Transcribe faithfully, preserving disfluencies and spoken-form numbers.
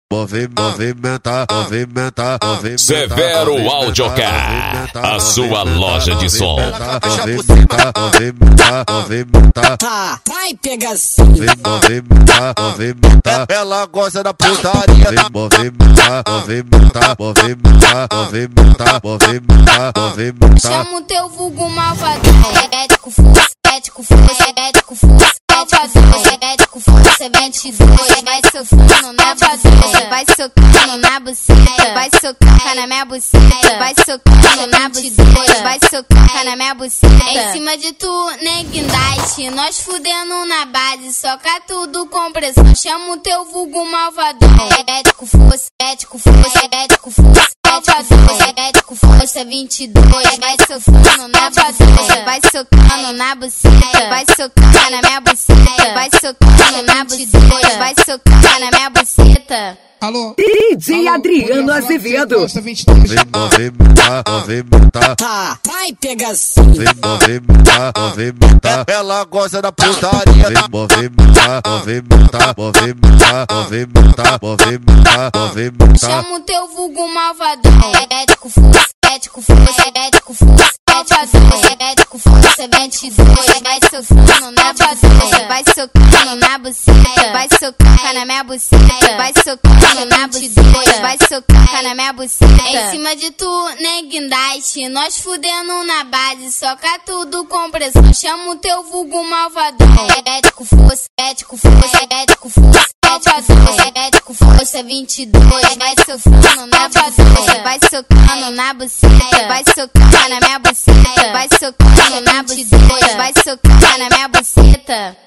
Movimenta, movimenta, movimenta. Severo Audiocar, a sua loja de som. Movimenta, movimenta, movimenta. Tá, vai pegação. Movimenta, movimenta. Ela gosta da putaria. Movimenta, movimenta, movimenta, movimenta, movimenta, movimenta. Chama o teu vulgo malvadão. Ético, força, ético, força, ético, força. Ético, força, vinte e dois. Vai socando na buceta, vai socando na buceta, vai socar na minha buceta, vai socando na buceta, vai socar na minha buceta. Em cima de tu, nem guindaste, nós fudendo na base, soca tudo com pressão. Chama o teu vulgo malvadão. Ético, força, ético, força, ético, força. Ético, força, vinte e dois. Vai socando na buceta, vai socando na buceta, vai socar na minha buceta, vai socando na buceta, vai socar na minha buceta. Alô? D J Adriano Azevedo. Movimenta, movimenta. Tá, vai pegação. Movimenta, movimenta. Ela gosta da putaria. Movimenta, movimenta, movimenta, movimenta, movimenta, movimenta. Chama o teu vulgo malvadão. Ético, força, ético, força, ético, força. Ético, força, vinte e dois. Vai socando na buceta, vai socando na buceta, vai socar na minha buceta, vai socando na buceta, vai socar na minha buceta. Em cima de tu, nem guindaste, nós fudendo na base, soca tudo com pressão. Chama o teu vulgo malvadão. Ético, força, ético, força, ético, força. Ético, força, vinte e dois. Vai socando na buceta, vai socando na buceta, vai socar na minha buceta, vai socando na buceta, vai socar na minha buceta.